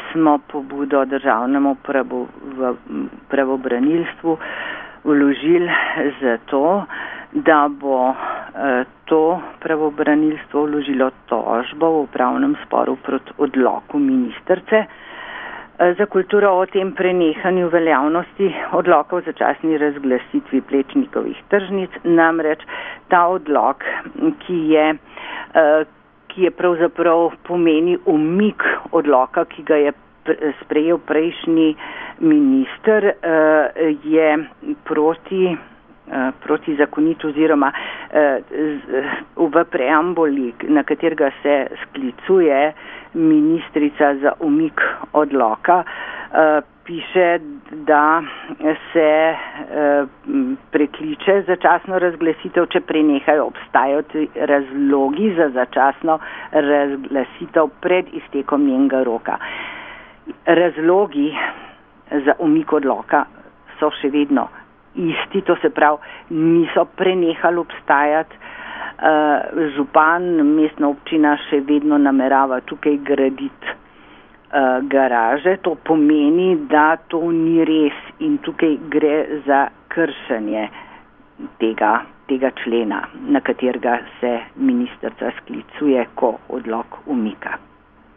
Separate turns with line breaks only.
smo pobudo državnemu pravobranilstvu vložili zato, da bo to pravobranilstvo vložilo tožbo v upravnem sporu proti odloku ministrice za kulturo o tem prenehanju veljavnosti odloka o začasni razglasitvi Plečnikovih tržnic. Namreč ta odlok, ki je pravzaprav pomeni umik odloka, ki ga je sprejel prejšnji minister, je protizakonit oziroma v preambuli, na katerega se sklicuje ministrica za umik odloka, piše, da se prekliče začasno razglasitev, če prenehajo obstajati razlogi za začasno razglasitev pred iztekom njenega roka. Razlogi za umik odloka so še vedno isti, to se pravi, niso prenehali obstajati. Župan, mestna občina še vedno namerava tukaj graditi garaže. To pomeni, da to ni res in tukaj gre za kršenje tega člena, na katerega se ministrica sklicuje, ko odlok umika.